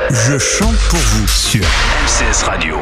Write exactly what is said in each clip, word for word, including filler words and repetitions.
Je chante pour vous sur M C S Radio.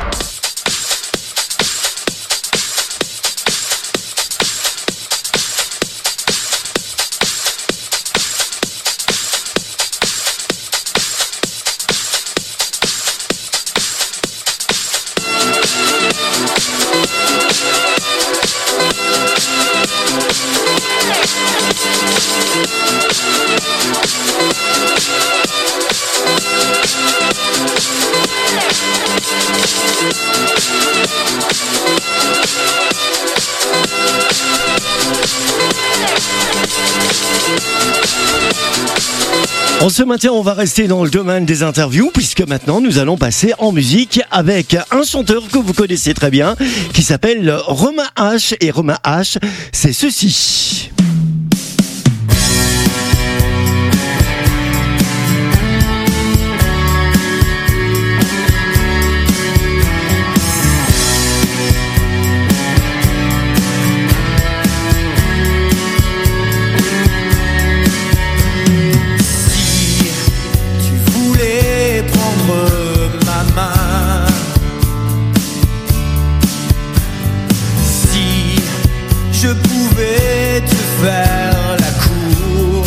En ce matin, on va rester dans le domaine des interviews puisque maintenant nous allons passer en musique avec un chanteur que vous connaissez très bien qui s'appelle Romain H. Et Romain H, c'est ceci. Je pouvais te faire la cour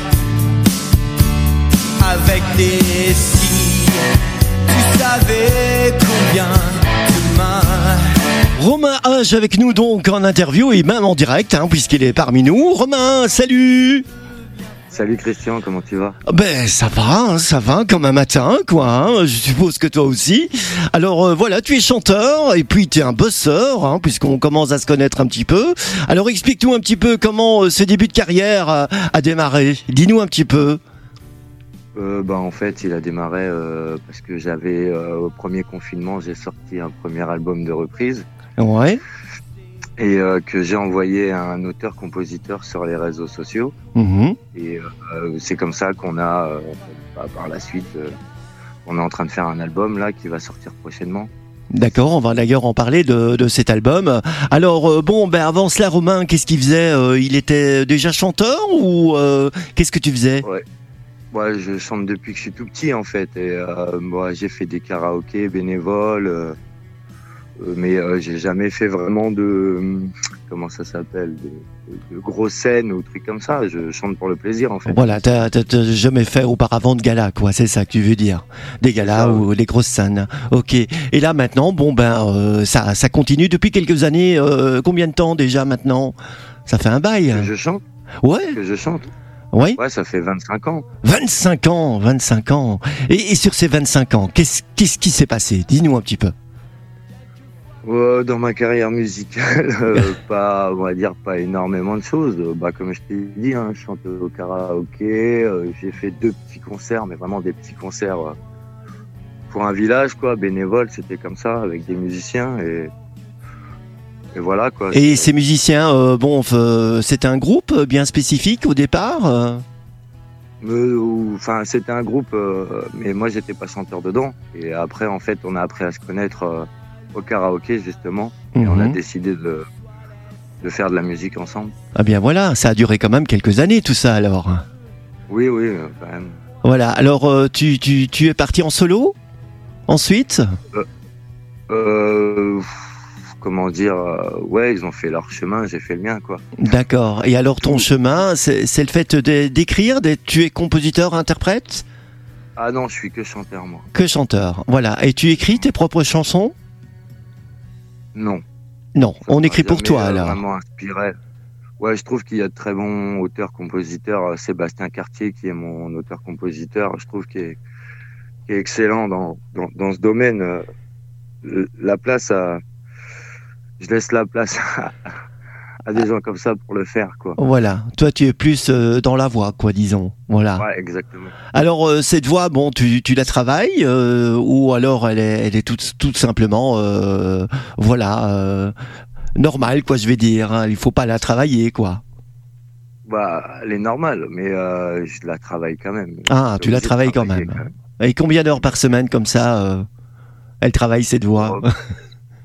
avec des si, tu savais combien de mains. Romain H avec nous donc en interview et même en direct hein, puisqu'il est parmi nous. Romain, salut. Salut Christian, comment tu vas ? Ben ça va, hein, ça va comme un matin quoi, hein, je suppose que toi aussi. Alors euh, voilà, tu es chanteur et puis tu es un bosseur hein, puisqu'on commence à se connaître un petit peu. Alors explique-nous un petit peu comment euh, ce début de carrière a, a démarré, dis-nous un petit peu. Euh, bah, en fait il a démarré euh, parce que j'avais euh, au premier confinement j'ai sorti un premier album de reprise. Ouais. Et euh, que j'ai envoyé à un auteur-compositeur sur les réseaux sociaux. Mmh. Et euh, c'est comme ça qu'on a, euh, bah, par la suite, euh, on est en train de faire un album là qui va sortir prochainement. D'accord, on va d'ailleurs en parler de, de cet album. Alors euh, bon, ben avant cela, Romain, qu'est-ce qu'il faisait euh, Il était déjà chanteur ou euh, qu'est-ce que tu faisais ? Ouais. Ouais, je chante depuis que je suis tout petit en fait. Et euh, moi, j'ai fait des karaokés bénévoles. Euh, Euh, mais euh, j'ai jamais fait vraiment de euh, comment ça s'appelle de, de, de grosses scènes ou trucs comme ça. Je chante pour le plaisir en fait. Voilà, t'as, t'as, t'as jamais fait auparavant de gala, quoi. C'est ça que tu veux dire. Des galas ou des grosses scènes. Ok. Et là maintenant, bon ben euh, ça ça continue depuis quelques années. Euh, combien de temps déjà maintenant ? Ça fait un bail. Que je chante. Ouais. Que je chante. Oui. Ouais, ça fait vingt-cinq ans. vingt-cinq ans, vingt-cinq ans. Et, et sur ces vingt-cinq ans, qu'est-ce qu'est-ce qui s'est passé ? Dis-nous un petit peu. Euh, dans ma carrière musicale, euh, pas, on va dire, pas énormément de choses. Bah, comme je t'ai dit, hein, je chante au karaoké. Euh, j'ai fait deux petits concerts, mais vraiment des petits concerts euh, pour un village, quoi, bénévole. C'était comme ça, avec des musiciens et, et voilà, quoi. Et ces musiciens, euh, bon, euh, c'était un groupe bien spécifique au départ. Euh... Enfin, c'était un groupe, euh, mais moi, j'étais pas chanteur dedans. Et après, en fait, on a appris à se connaître. Euh, au karaoké justement et mmh. on a décidé de, de faire de la musique ensemble. Ah bien voilà, ça a duré quand même quelques années tout ça alors. Oui oui quand même. Voilà, alors euh, tu, tu, tu es parti en solo ensuite euh, euh, Comment dire euh, ouais ils ont fait leur chemin, j'ai fait le mien quoi. D'accord, et alors ton chemin c'est, c'est le fait de, d'écrire, de, tu es compositeur, interprète ? Ah non, je suis que chanteur moi. Que chanteur, voilà, et tu écris tes propres chansons ? Non. Non, ça on écrit pour toi euh, alors. Vraiment inspiré. Ouais, je trouve qu'il y a de très bons auteurs-compositeurs. Sébastien Cartier, qui est mon auteur-compositeur, je trouve qu'il est, qu'il est excellent dans, dans, dans ce domaine. La place à, je laisse la place à, à des gens comme ça pour le faire, quoi. Voilà. Toi, tu es plus euh, dans la voix, quoi, disons. Voilà. Ouais, exactement. Alors, euh, cette voix, bon, tu, tu la travailles euh, ou alors elle est, elle est tout, tout simplement, euh, voilà, euh, normale, quoi, je vais dire. Hein. Il faut pas la travailler, quoi. Bah, elle est normale, mais euh, je la travaille quand même. Ah, tu la travailles quand même. quand même. Et combien d'heures par semaine, comme ça, euh, elle travaille cette voix ? oh.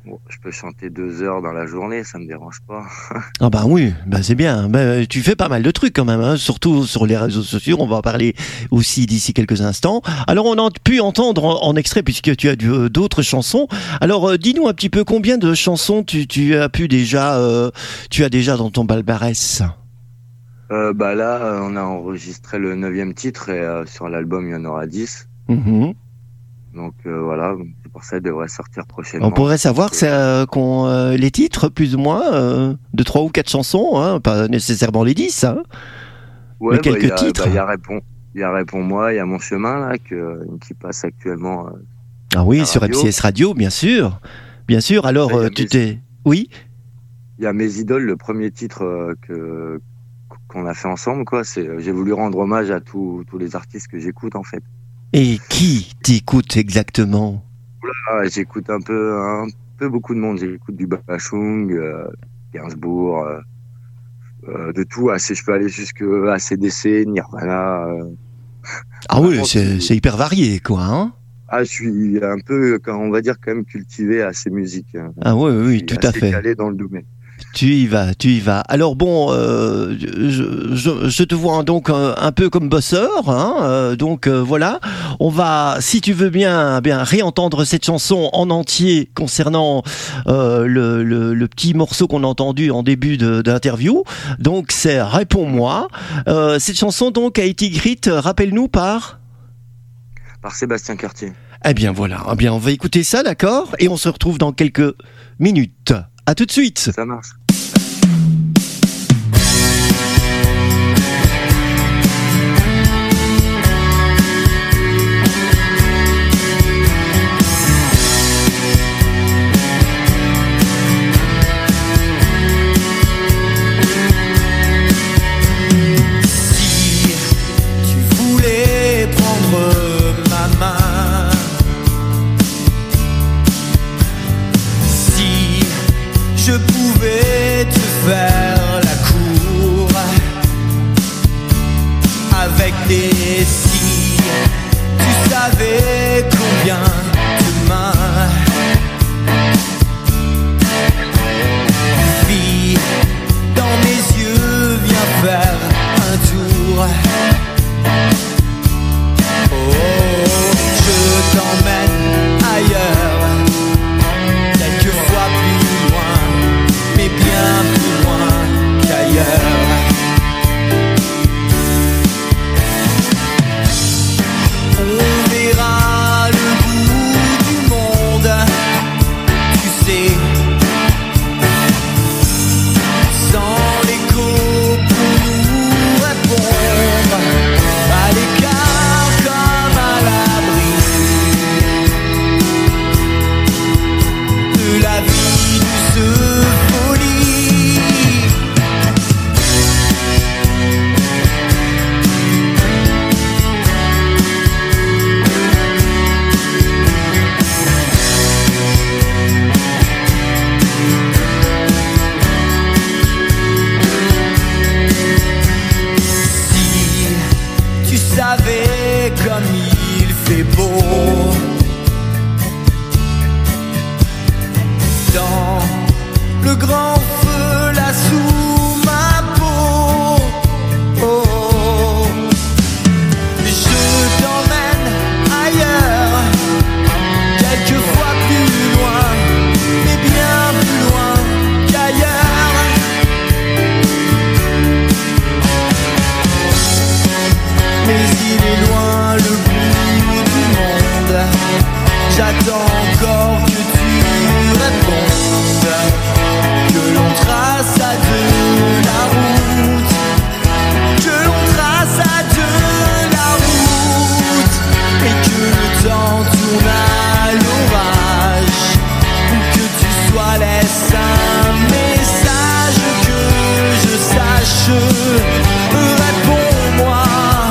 Bon, je peux chanter deux heures dans la journée, ça me dérange pas. Ah bah oui, bah c'est bien. Bah, tu fais pas mal de trucs quand même, hein, surtout sur les réseaux sociaux. On va en parler aussi d'ici quelques instants. Alors on a pu entendre en, en extrait, puisque tu as du- d'autres chansons. Alors euh, dis-nous un petit peu combien de chansons tu, tu as pu déjà, euh, tu as déjà dans ton palmarès. Euh, bah là, euh, on a enregistré le neuvième titre et euh, sur l'album, il y en aura dix. Mhm. Donc euh, voilà, c'est pour ça qu'elle devrait sortir prochainement. On pourrait savoir c'est, euh, qu'on, euh, les titres, plus ou moins, euh, de trois ou quatre chansons, hein, pas nécessairement les dix. Hein. Ouais, mais quelques il y a, titres. bah, il y a Réponds, il y a Réponds-moi, il y a Mon Chemin là que, qui passe actuellement. euh, Ah oui, la sur radio. M C S Radio, bien sûr. Bien sûr. Alors, Ouais, il y a euh, tu mes- t'es... Oui. Il y a Mes Idoles, le premier titre euh, que qu'on a fait ensemble, quoi. C'est, euh, j'ai voulu rendre hommage à tous tous les artistes que j'écoute en fait. Et qui t'écoute exactement? Ah, j'écoute un peu, un peu beaucoup de monde. J'écoute du Bachung, euh, Gainsbourg, euh, euh, de tout. Assez, je peux aller jusque A C D C, Nirvana. euh. Ah oui, Vraiment, c'est, tout. c'est hyper varié, quoi. Hein. Ah, je suis un peu, quand on va dire, quand même cultivé à ces musiques. hein. Ah oui, Je oui, suis tout à assez fait. calé dans le domaine. Tu y vas, tu y vas. Alors bon, euh, je, je, je te vois donc un, un peu comme bosseur, hein, euh, donc euh, voilà. On va, si tu veux bien, bien réentendre cette chanson en entier concernant euh, le, le, le petit morceau qu'on a entendu en début de, d'interview. Donc c'est Réponds-moi. Euh, cette chanson donc a été écrite, rappelle-nous par. Par Sébastien Cartier. Eh bien voilà, eh bien on va écouter ça, d'accord, et on se retrouve dans quelques minutes. À tout de suite. Ça marche. Si tu voulais prendre ma main, si je pouvais te faire la cour avec des si, tu savais combien de mains. Vie dans mes yeux, viens faire un tour. Oh, je t'emmène ailleurs, quelquefois plus loin, mais bien plus loin qu'ailleurs. On verra le bout du monde, tu sais. Sans l'écho pour nous répondre, à l'écart comme à l'abri de la vie douce folie. Si tu savais comme il fait beau dans le grand feu là sous ma peau, oh, je t'emmène ailleurs, quelquefois plus loin, mais bien plus loin qu'ailleurs. Mais il est loin le bout du monde. J'attends encore que tu répondes, que l'on trace à deux la route, que l'on trace à deux la route, et que le temps tourne à l'orage, où que tu sois laisse un message, que je sache, réponds-moi.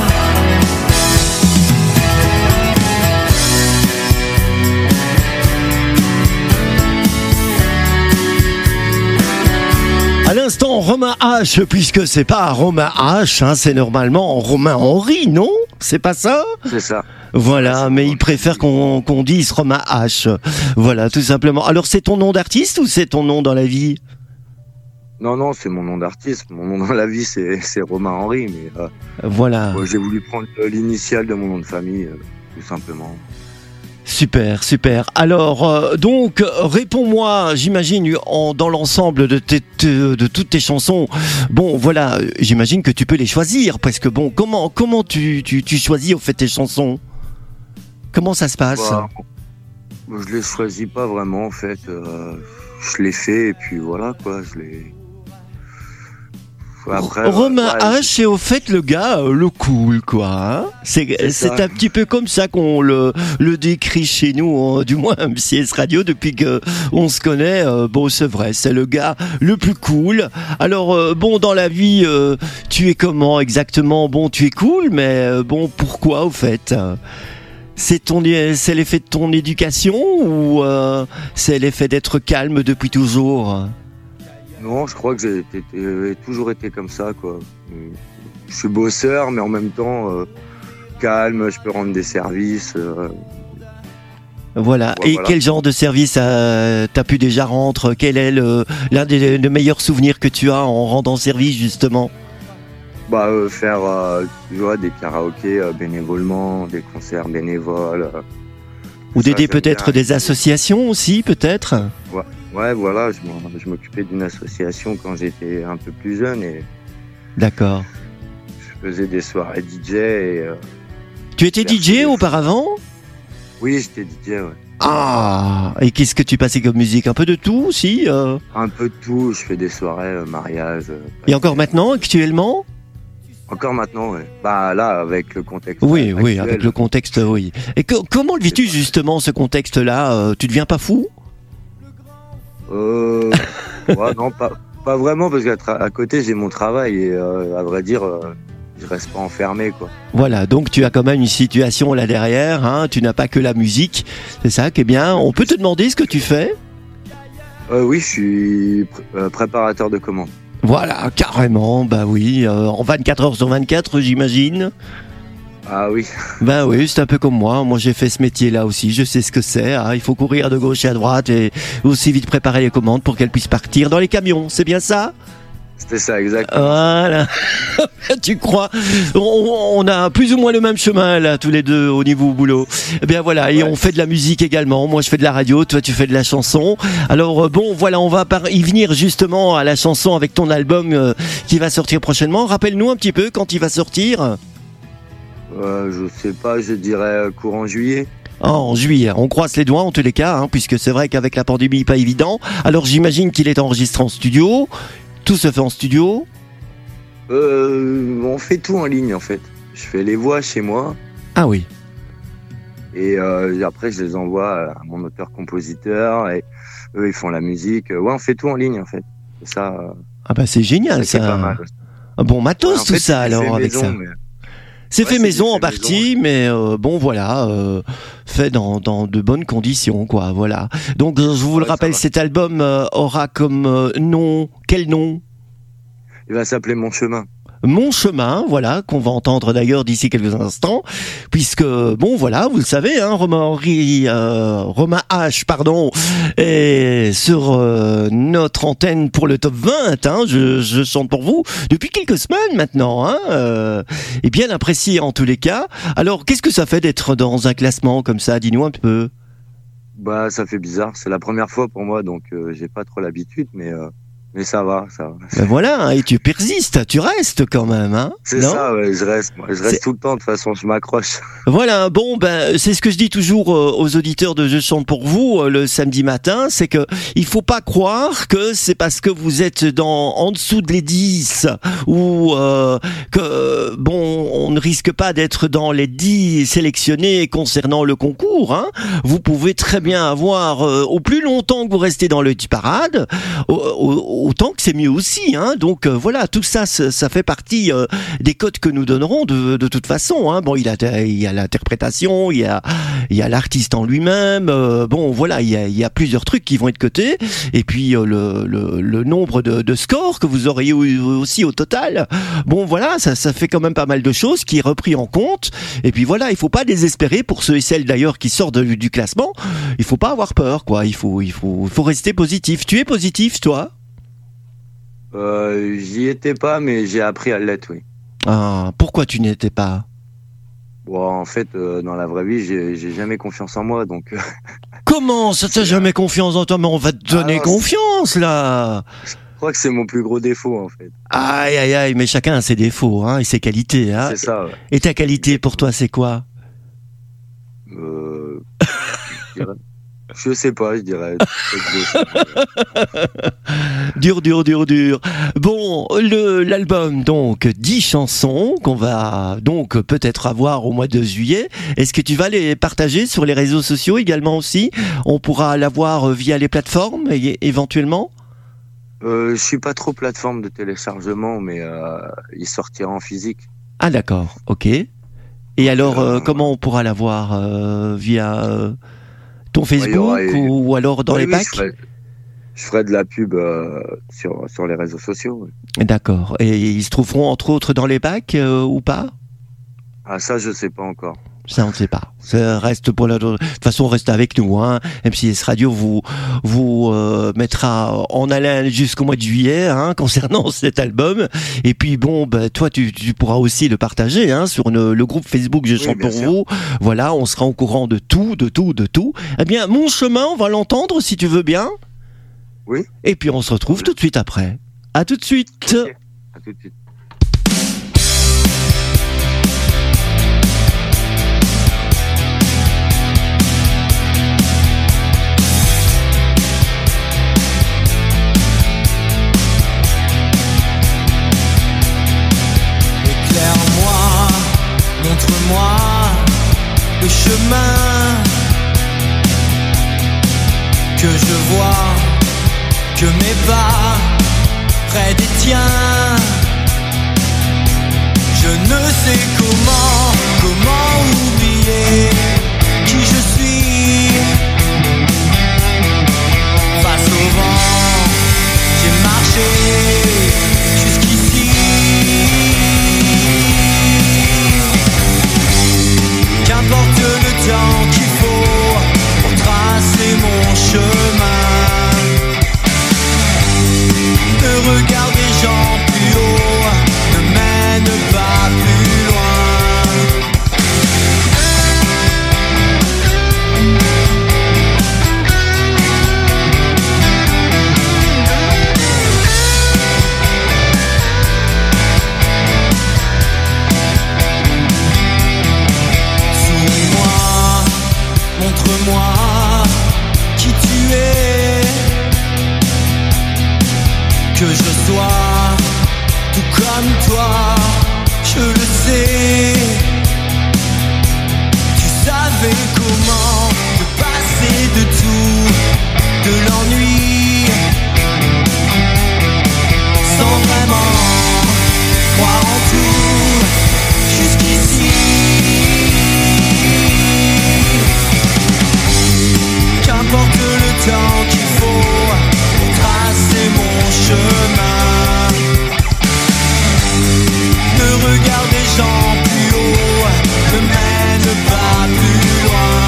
À l'instant, Romain H, puisque c'est pas Romain H, hein, c'est normalement Romain Henry, non? C'est pas ça? C'est ça. Voilà, Ouais, mais bon, il préfère qu'on qu'on dise Romain H. Voilà, tout simplement. Alors, c'est ton nom d'artiste ou c'est ton nom dans la vie? Non, non, c'est mon nom d'artiste. Mon nom dans la vie, c'est, c'est Romain Henry. Mais euh, Voilà. ouais, j'ai voulu prendre euh, l'initiale de mon nom de famille, euh, tout simplement. Super, super. Alors, euh, donc, réponds-moi, j'imagine, en- dans l'ensemble de, tes- te- de toutes tes chansons, bon, voilà, euh, j'imagine que tu peux les choisir, parce que, bon, comment, comment tu, tu, tu choisis, au fait, tes chansons? Comment ça se passe? Bah, je les choisis pas vraiment, en fait. Euh, je les fais et puis voilà, quoi. Je les. Après, Romain ouais, H, c'est au fait le gars, euh, le cool, quoi. Hein, c'est C'est c'est ça. un petit peu comme ça qu'on le, le décrit chez nous, hein, du moins M C S Radio, depuis que on se connaît. Euh, bon, c'est vrai, c'est le gars le plus cool. Alors, euh, bon, dans la vie, euh, tu es comment exactement? Bon, tu es cool, mais euh, bon, pourquoi au fait? C'est ton, c'est l'effet de ton éducation ou euh, c'est l'effet d'être calme depuis toujours? Non, je crois que j'ai été- j'ai toujours été comme ça, quoi. Je suis bosseur, mais en même temps euh, calme. Je peux rendre des services. euh, Voilà. Ouais, Et voilà. quel genre de service euh, t'as pu déjà rendre? Quel est le, l'un des, des meilleurs souvenirs que tu as en rendant service, justement? Bah, euh, faire euh, tu vois, des karaokés euh, bénévolement, des concerts bénévoles. euh. Ou Ça, d'aider j'aime peut-être bien. des associations aussi, peut-être? Ouais, voilà, je m'en- je m'occupais d'une association quand j'étais un peu plus jeune et D'accord. je faisais des soirées D J. Et, euh, Tu étais Merci. D J auparavant? oui, j'étais D J, ouais. Ah! Et qu'est-ce que tu passais comme musique? Un peu de tout aussi? euh Un peu de tout. Je fais des soirées, euh, mariage. euh, Et encore maintenant, actuellement? Encore maintenant, ouais. Bah là, avec le contexte. Oui, actuel, oui, avec le contexte, oui. Et co- comment le vis-tu justement, ce contexte-là? Euh, Tu deviens pas fou? Euh, ouais, non, pas, pas vraiment, parce qu'à tra- à côté, j'ai mon travail et euh, à vrai dire, euh, je reste pas enfermé, quoi. Voilà, donc tu as quand même une situation là derrière, hein, tu n'as pas que la musique, c'est ça qui est bien. On peut te demander ce que tu fais? Euh, oui, je suis pr- euh, préparateur de commandes. Voilà, carrément, bah oui, euh, en vingt-quatre heures sur vingt-quatre, j'imagine. Ah oui, Ben oui, c'est un peu comme moi, moi j'ai fait ce métier-là aussi, je sais ce que c'est, hein. Il faut courir de gauche et à droite et aussi vite préparer les commandes pour qu'elles puissent partir dans les camions, c'est bien ça? c'était ça, exact. Voilà. Tu crois? On, on a plus ou moins le même chemin là, tous les deux au niveau boulot. Eh bien voilà, et Ouais. on fait de la musique également. Moi, je fais de la radio, toi, tu fais de la chanson. Alors euh, bon, voilà, on va par- y venir justement à la chanson avec ton album euh, qui va sortir prochainement. Rappelle-nous un petit peu quand il va sortir. Euh, je sais pas, je dirais euh, courant juillet. Ah, en juillet. On croise les doigts en tous les cas, hein, puisque c'est vrai qu'avec la pandémie, pas évident. Alors j'imagine qu'il est enregistré en studio. Tout se fait en studio. Euh, on fait tout en ligne, en fait. Je fais les voix chez moi Ah oui. et euh, après, je les envoie à mon auteur-compositeur et eux, ils font la musique. Ouais, on fait tout en ligne, en fait. Et ça, euh, Ah bah c'est génial c'est ça. pas mal. Un bon matos Ouais, en tout fait, ça c'est alors fait avec maison, ça. mais- C'est Ouais, fait c'est maison fait en maison. partie, mais euh, bon voilà, euh, fait dans, dans de bonnes conditions quoi. Voilà. Donc euh, je vous Ouais, le ça rappelle, va. cet album euh, aura comme euh, nom quel nom? Il va s'appeler Mon Chemin. Mon chemin, voilà, qu'on va entendre d'ailleurs d'ici quelques instants, puisque bon voilà, vous le savez, hein, Romain Henry, euh, Romain H, pardon, est sur euh, notre antenne pour le top vingt. Hein, je, je chante pour vous depuis quelques semaines maintenant, hein, euh, et bien apprécié en tous les cas. Alors, qu'est-ce que ça fait d'être dans un classement comme ça? Dis-nous un peu. Bah, ça fait bizarre. C'est la première fois pour moi, donc euh, j'ai pas trop l'habitude, mais euh, mais ça va, ça va. Ben voilà, hein, et tu persistes, tu restes quand même, hein. C'est non ça, ouais, je reste, moi, je C'est- reste tout le temps. De toute façon, je m'accroche. Voilà, bon, ben c'est ce que je dis toujours euh, aux auditeurs de Je chante pour vous euh, le samedi matin, c'est que il faut pas croire que c'est parce que vous êtes dans en dessous de les dix ou euh, que bon, on ne risque pas d'être dans les dix sélectionnés concernant le concours. Hein. Vous pouvez très bien avoir euh, au plus longtemps que vous restez dans le hit parade, au, au- autant que c'est mieux aussi. Hein. Donc euh, voilà, tout ça, ça, ça fait partie euh, des codes que nous donnerons de, de toute façon. Hein. Bon, il y a, il y a l'interprétation, il y a, il y a l'artiste en lui-même. Euh, bon, voilà, il y, a, il y a plusieurs trucs qui vont être cotés. Et puis euh, le, le, le nombre de, de scores que vous auriez aussi au total. Bon, voilà, ça, ça fait quand même pas mal de choses qui est repris en compte. Et puis voilà, il faut pas désespérer pour ceux et celles d'ailleurs qui sortent de, du classement. Il faut pas avoir peur, quoi. Il faut, il faut, il faut rester positif. Tu es positif, toi? Euh, j'y étais pas, mais j'ai appris à l'être, oui. Ah, pourquoi tu n'y étais pas? Bon, en fait, euh, dans la vraie vie, j'ai, j'ai jamais confiance en moi, donc. Euh... Comment ça, t'as jamais confiance en toi? Mais on va te donner ah, confiance, là. Je crois que c'est mon plus gros défaut, en fait. Aïe, aïe, aïe, mais chacun a ses défauts, hein, et ses qualités, hein. C'est ça, ouais. Et ta qualité, pour toi, c'est quoi? Euh... je, dirais... je sais pas, je dirais. dur, dur, dur, dur. Bon, le, l'album, donc, dix chansons qu'on va donc peut-être avoir au mois de juillet. Est-ce que tu vas les partager sur les réseaux sociaux également aussi? On pourra l'avoir via les plateformes é- éventuellement? Euh, je suis pas trop plateforme de téléchargement, mais euh, il sortira en physique. Ah d'accord, ok. Et alors, euh, euh, comment on pourra l'avoir euh, via euh, ton Facebook ouais, ou, ou alors dans ouais, les oui, bacs? je ferai, je ferai de la pub euh, sur sur les réseaux sociaux. Ouais. D'accord. Et ils se trouveront entre autres dans les bacs euh, ou pas? Ah ça, je sais pas encore. Ça, on ne sait pas. Ça reste pour la. De toute façon, restez avec nous. Hein. M C S Radio vous vous euh, mettra en haleine jusqu'au mois de juillet hein, concernant cet album. Et puis bon, bah, toi, tu, tu pourras aussi le partager hein, sur le, le groupe Facebook Je chante oui, pour sûr. Vous. Voilà, on sera au courant de tout, de tout, de tout. Eh bien, Mon chemin, on va l'entendre si tu veux bien. Oui. Et puis on se retrouve oui. tout de suite après. À tout de suite. Okay. À tout de suite. Montre-moi le chemin que je vois, que mes pas près des tiens. Je ne sais comment, comment oublier qui je suis. Face au vent, j'ai marché jusqu'ici. Qu'importe le temps qu'il faut pour tracer mon chemin. Ne regarde les gens plus haut, ne mène pas plus loin. Souris-moi, montre-moi qui tu es. Que je sois tout comme toi, je le sais. Tu savais comment te passer de tout, de l'ennui, sans vraiment croire en tout, jusqu'ici. Qu'importe le temps qu'il faut pour tracer mon chemin. Ne regarde les gens plus haut, ne mène pas plus loin.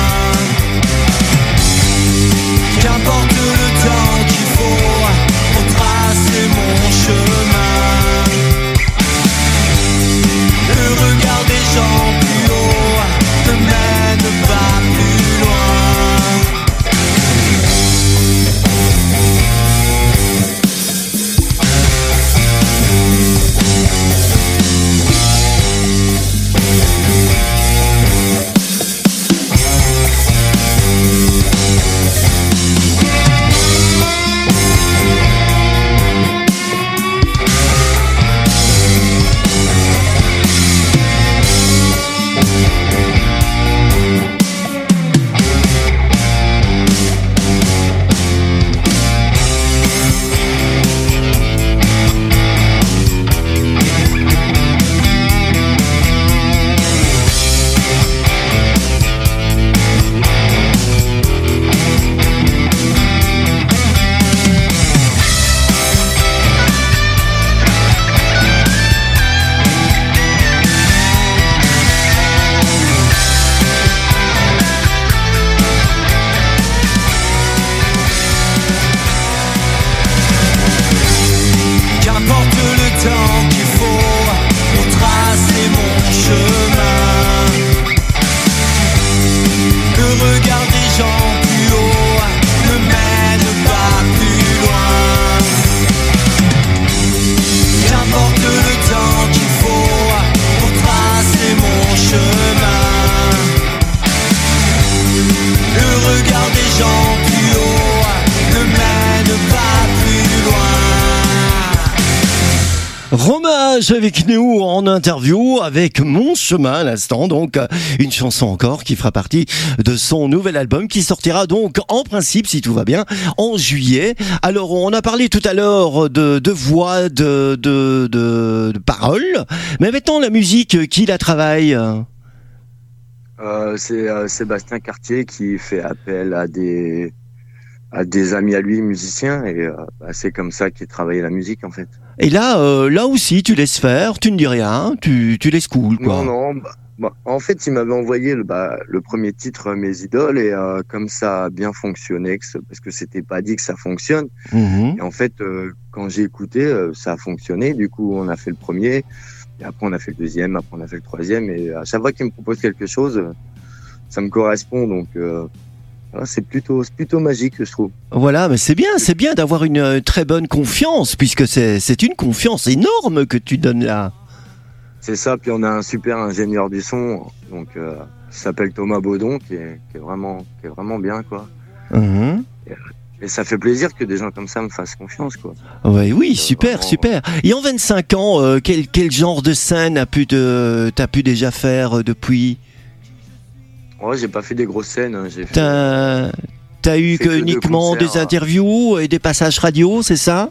Romain H avec nous en interview avec Mon Chemin à l'instant, donc une chanson encore qui fera partie de son nouvel album qui sortira donc en principe, si tout va bien, en juillet. Alors on a parlé tout à l'heure de, de voix, de, de, de, de paroles, mais maintenant la musique, qui la travaille? euh, C'est euh, Sébastien Cartier qui fait appel à des, à des amis à lui musiciens et euh, bah, c'est comme ça qu'il travaille la musique en fait. Et là, euh, là aussi, tu laisses faire, tu ne dis rien, tu, tu laisses cool, quoi. Non, non. Bah, bah, en fait, il m'avait envoyé le, bah, le premier titre, Mes idoles, et euh, comme ça a bien fonctionné, que parce que c'était pas dit que ça fonctionne. Mmh. Et en fait, euh, quand j'ai écouté, euh, ça a fonctionné. Du coup, on a fait le premier, et après on a fait le deuxième, après on a fait le troisième. Et à chaque fois qu'il me propose quelque chose, euh, ça me correspond. Donc, euh, c'est plutôt, c'est plutôt magique, je trouve. Voilà, mais c'est bien, c'est bien d'avoir une euh, très bonne confiance, puisque c'est, c'est une confiance énorme que tu donnes là. C'est ça, puis on a un super ingénieur du son, donc euh, qui s'appelle Thomas Baudon, qui est, qui est vraiment, qui est vraiment bien, quoi. Mmh. Et, et ça fait plaisir que des gens comme ça me fassent confiance, quoi. Ouais, oui, Euh, super, vraiment, super. Et en vingt-cinq ans, euh, quel, quel genre de scène as pu te, t'as pu déjà faire euh, depuis? Ouais, j'ai pas fait des grosses scènes, hein, j'ai fait. T'as, t'as eu J'ai que fait que deux uniquement concerts, des interviews et des passages radio, c'est ça?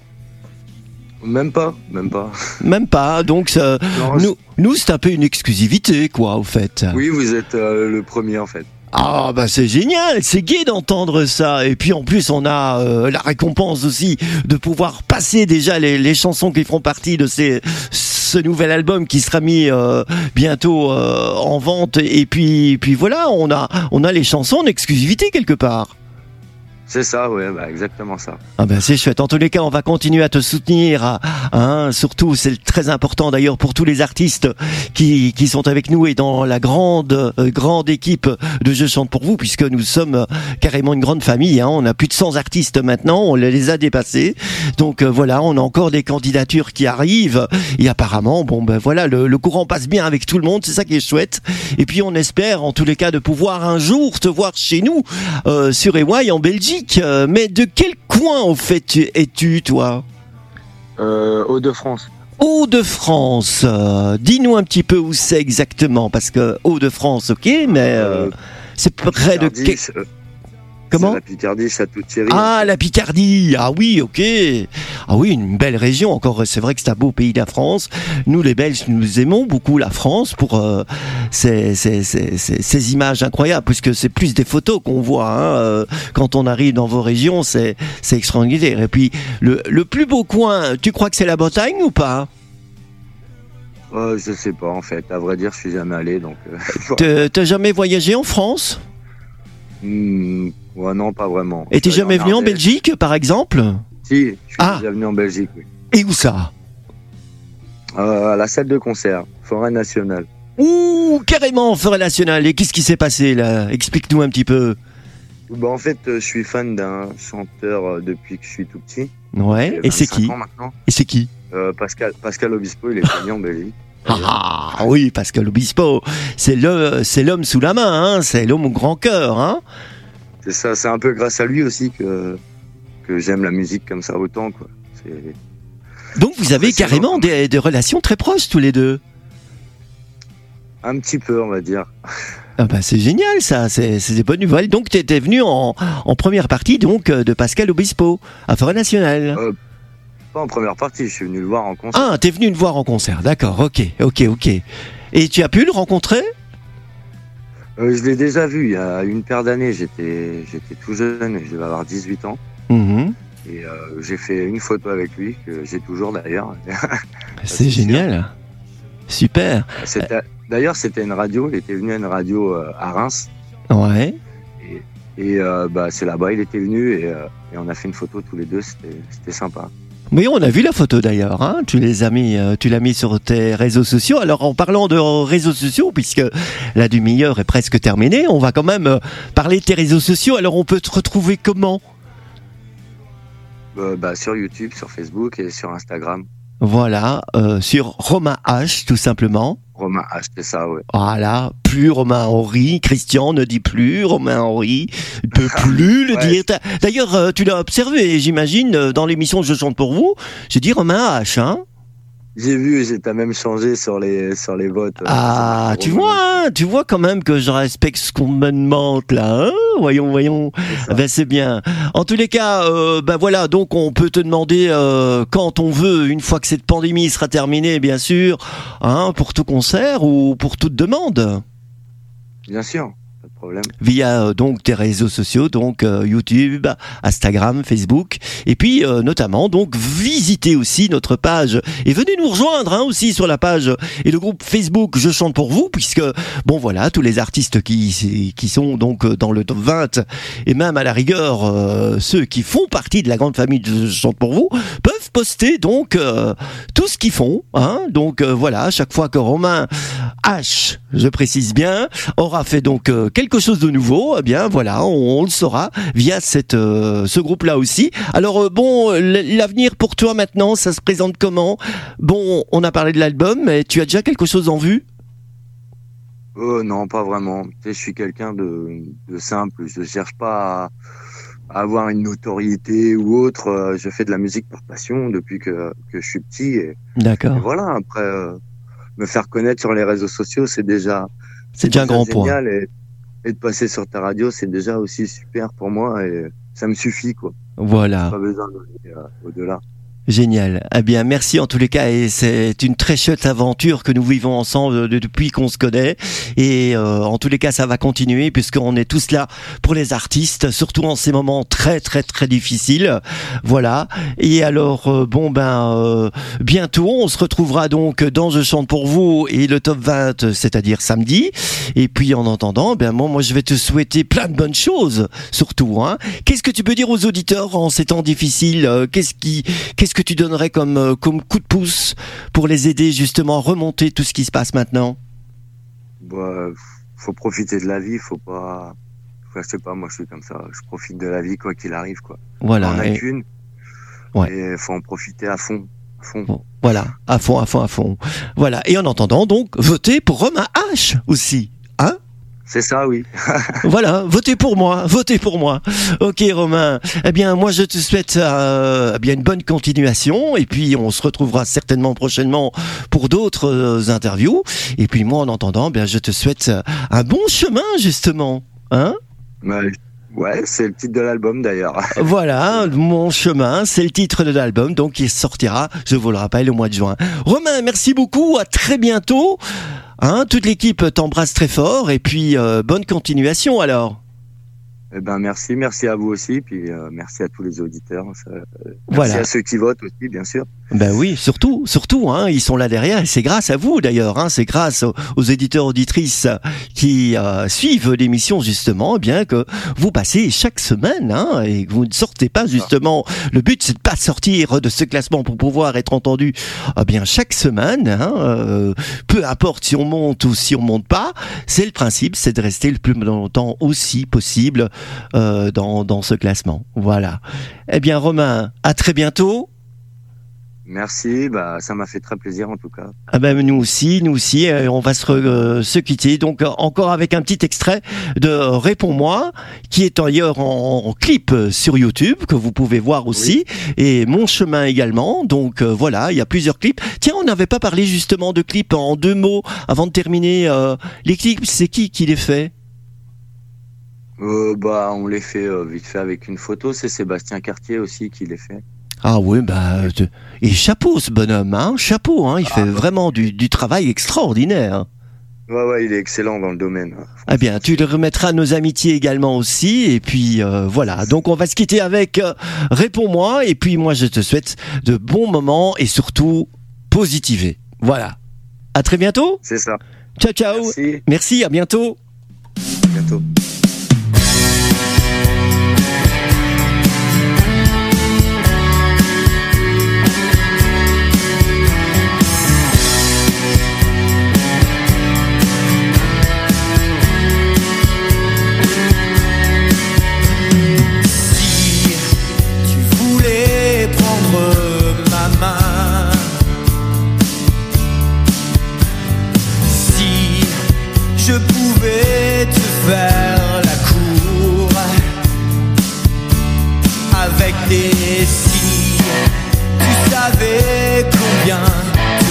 Même pas, même pas. Même pas, donc ça, Non, nous, nous c'est un peu une exclusivité, quoi, au fait. Oui, vous êtes euh, le premier, en fait. Ah bah c'est génial, c'est gai d'entendre ça. Et puis en plus on a euh, la récompense aussi de pouvoir passer déjà les, les chansons qui feront partie de ces, ce nouvel album qui sera mis euh, bientôt euh, en vente. Et puis, puis voilà, on a, on a les chansons en exclusivité quelque part. C'est ça, ouais, bah, exactement ça. Ah ben c'est chouette. En tous les cas, on va continuer à te soutenir. Hein, surtout, c'est très important d'ailleurs pour tous les artistes qui, qui sont avec nous et dans la grande euh, grande équipe de Je chante pour vous, puisque nous sommes carrément une grande famille. Hein, on a plus de cent artistes maintenant, on les a dépassés. Donc euh, voilà, on a encore des candidatures qui arrivent. Et apparemment, bon ben voilà, le, le courant passe bien avec tout le monde. C'est ça qui est chouette. Et puis on espère, en tous les cas, de pouvoir un jour te voir chez nous euh, sur E Y en Belgique. Mais de quel coin, au fait, es-tu, toi? Euh, Hauts-de-France. Hauts-de-France. Euh, dis-nous un petit peu où c'est exactement, parce que Hauts-de-France, ok, mais euh, Euh, c'est près de... Picardie, quel- c'est- euh, Comment? c'est la Picardie, Château-Thierry. Ah, la Picardie. Ah oui, ok. Ah oui, une belle région. Encore, c'est vrai que c'est un beau pays, la France. Nous, les Belges, nous aimons beaucoup la France pour euh, ces, ces, ces, ces, ces images incroyables, puisque c'est plus des photos qu'on voit. Hein, euh, quand on arrive dans vos régions, c'est, c'est extraordinaire. Et puis, le, le plus beau coin, tu crois que c'est la Bretagne ou pas? Euh, je sais pas, en fait. À vrai dire, je suis jamais allé, donc. Euh, Te- T'as jamais voyagé en France? hmm, ouais, non, pas vraiment. Et t'es Je suis allé jamais venu en Ardèche. Belgique, par exemple? Si, je suis Ah. déjà venu en Belgique, oui. Et où ça? Euh, à la salle de concert, Forêt Nationale. Ouh, carrément, Forêt Nationale. Et qu'est-ce qui s'est passé là? Explique-nous un petit peu. Bah, en fait, euh, je suis fan d'un chanteur euh, depuis que je suis tout petit. Ouais, J'ai et c'est vingt-cinq qui? ans maintenant. Et c'est qui? Euh, Pascal, Pascal Obispo, il est venu en Belgique. Ah, ah, oui, Pascal Obispo, c'est le, c'est l'homme sous la main, hein, c'est l'homme au grand cœur, hein. C'est ça, c'est un peu grâce à lui aussi que, que j'aime la musique comme ça autant, quoi. C'est Donc vous avez Impressionnant. carrément des, des relations très proches tous les deux. un petit peu, on va dire. Ah bah c'est génial ça, c'est, c'est des bonnes nouvelles. Donc tu étais venu en, en première partie donc euh, de Pascal Obispo à Forêt Nationale. Euh, Pas en première partie, je suis venu le voir en concert. Ah, t'es venu le voir en concert, d'accord, ok, ok, ok. Et tu as pu le rencontrer? Euh, je l'ai déjà vu il y a une paire d'années, j'étais, j'étais tout jeune, je devais avoir dix-huit ans. Mhm. Et euh, j'ai fait une photo avec lui, que j'ai toujours d'ailleurs. C'est c'est génial, super. C'était- D'ailleurs, c'était une radio, il était venu à une radio euh, à Reims. Ouais. Et euh, bah, c'est là-bas, il était venu et, euh, et on a fait une photo tous les deux, c'était, c'était sympa. Oui, on a vu la photo d'ailleurs. Hein. Tu les as mis, euh, tu l'as mis sur tes réseaux sociaux. Alors, en parlant de réseaux sociaux, puisque la demi-heure est presque terminée, on va quand même euh, parler de tes réseaux sociaux. Alors, on peut te retrouver comment? Euh, bah, sur YouTube, sur Facebook et sur Instagram. Voilà, euh, sur Romain H, tout simplement. Romain H, c'est ça, ouais. Voilà, plus Romain Henry. Christian ne dit plus Romain Henry, ne peut plus le Ouais. dire. T'as- D'ailleurs, euh, tu l'as observé, j'imagine, euh, dans l'émission Je chante pour vous. J'ai dit Romain H, hein. J'ai vu, j'ai t'as même changé sur les sur les votes. Ah, tu vois, hein, tu vois quand même que je respecte ce qu'on me demande là. Hein, voyons, voyons. C'est Ben c'est bien. En tous les cas, euh, ben voilà, donc on peut te demander euh, quand on veut, une fois que cette pandémie sera terminée, bien sûr, hein, pour tout concert ou pour toute demande. Bien sûr, pas de problème. Via euh, donc tes réseaux sociaux, donc euh, YouTube, Instagram, Facebook, et puis euh, notamment donc visitez aussi notre page et venez nous rejoindre hein, aussi sur la page et le groupe Facebook Je chante pour vous, puisque bon voilà, tous les artistes qui qui sont donc dans le top vingt et même à la rigueur euh, ceux qui font partie de la grande famille de Je chante pour vous peuvent poster donc euh, tout ce qu'ils font, hein. Donc euh, voilà, à chaque fois que Romain H, je précise bien, aura fait donc euh, quelque chose de nouveau, eh bien voilà, on, on le saura via cette euh, ce groupe-là aussi. Alors euh, bon, l'avenir pour toi maintenant, ça se présente comment? Bon, on a parlé de l'album, mais tu as déjà quelque chose en vue? Oh non, pas vraiment. Tu sais, je suis quelqu'un de, de simple. Je cherche pas à, à avoir une notoriété ou autre. Je fais de la musique par passion depuis que que je suis petit. Et, D'accord. et voilà. Après, euh, me faire connaître sur les réseaux sociaux, c'est déjà c'est déjà un grand génial. point. Et, et de passer sur ta radio, c'est déjà aussi super pour moi et ça me suffit quoi. Voilà. Pas besoin d'aller euh, au-delà. Génial. Eh bien, merci en tous les cas, et c'est une très chouette aventure que nous vivons ensemble depuis qu'on se connaît. Et euh, en tous les cas, ça va continuer puisqu'on est tous là pour les artistes, surtout en ces moments très très très difficiles. Voilà. Et alors, euh, bon ben, euh, bientôt, on se retrouvera donc dans Je chante pour vous et le top vingt, c'est-à-dire samedi. Et puis en entendant, ben moi, moi, je vais te souhaiter plein de bonnes choses, surtout. Hein. Qu'est-ce que tu peux dire aux auditeurs en ces temps difficiles? Qu'est-ce qui, qu'est-ce que tu donnerais comme, comme coup de pouce pour les aider justement à remonter tout ce qui se passe maintenant? Bah, faut profiter de la vie, faut pas, enfin, je sais pas, moi je suis comme ça, je profite de la vie quoi qu'il arrive quoi. Voilà. On en a et... qu'une. Ouais. Et faut en profiter à fond, à fond. Bon, voilà, à fond, à fond, à fond. Voilà. Et en attendant donc, votez pour Romain H aussi, hein? C'est ça, oui. Voilà, votez pour moi, votez pour moi. Ok Romain, eh bien moi je te souhaite euh, eh bien une bonne continuation et puis on se retrouvera certainement prochainement pour d'autres euh, interviews. Et puis moi en entendant, eh bien je te souhaite un bon chemin justement, hein? Ouais, ouais, c'est le titre de l'album d'ailleurs. Voilà, Mon chemin, c'est le titre de l'album, donc il sortira, je vous le rappelle, au mois de juin. Romain, merci beaucoup, à très bientôt. Hein, toute l'équipe t'embrasse très fort et puis euh, bonne continuation alors. Eh ben merci, merci à vous aussi, puis euh, merci à tous les auditeurs. Ça, euh, merci voilà. à ceux qui votent aussi, bien sûr. Ben oui, surtout, surtout, hein, ils sont là derrière et c'est grâce à vous d'ailleurs, hein, c'est grâce aux, aux éditeurs auditrices qui euh, suivent l'émission justement, eh bien que vous passez chaque semaine hein, et que vous ne sortez pas justement. Le but c'est de pas sortir de ce classement pour pouvoir être entendu, eh bien chaque semaine, hein, euh, peu importe si on monte ou si on monte pas, c'est le principe, c'est de rester le plus longtemps aussi possible euh, dans dans ce classement. Voilà. Eh bien Romain, à très bientôt. Merci, bah ça m'a fait très plaisir en tout cas. Ah ben nous aussi, nous aussi, euh, on va se, re, euh, se quitter. Donc euh, encore avec un petit extrait de Réponds-moi, qui est d'ailleurs en, en clip sur YouTube que vous pouvez voir aussi, oui. Et Mon chemin également. Donc euh, voilà, il y a plusieurs clips. Tiens, on n'avait pas parlé justement de clips en deux mots avant de terminer. Euh, les clips, c'est qui qui les fait? Euh, bah on les fait euh, vite fait avec une photo. C'est Sébastien Cartier aussi qui les fait. Ah oui, bah, et chapeau ce bonhomme, hein, chapeau, hein, il ah, fait bah, vraiment du, du travail extraordinaire. Ouais, ouais, il est excellent dans le domaine. Eh bien, tu le remettras à nos amitiés également aussi, et puis euh, voilà. Donc on va se quitter avec euh, Réponds-moi, et puis moi je te souhaite de bons moments et surtout positiver. Voilà. À très bientôt. C'est ça. Ciao, ciao. Merci. Merci, à bientôt. À bientôt. Je pouvais te faire la cour avec des si tu savais combien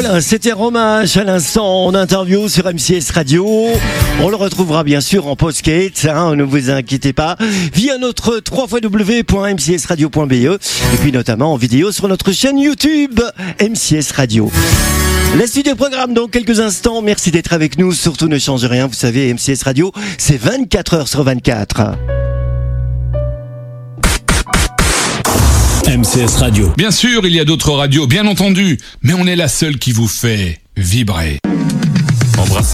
Voilà, c'était Romain à l'instant en interview sur M C S Radio. On le retrouvera bien sûr en podcast, hein, ne vous inquiétez pas, via notre w w w point m c s radio point b e et puis notamment en vidéo sur notre chaîne YouTube M C S Radio. La suite du programme dans quelques instants. Merci d'être avec nous. Surtout ne changez rien. Vous savez, M C S Radio, c'est vingt-quatre heures sur vingt-quatre. M C S Radio. Bien sûr, il y a d'autres radios, bien entendu, mais on est la seule qui vous fait vibrer. Embrasse.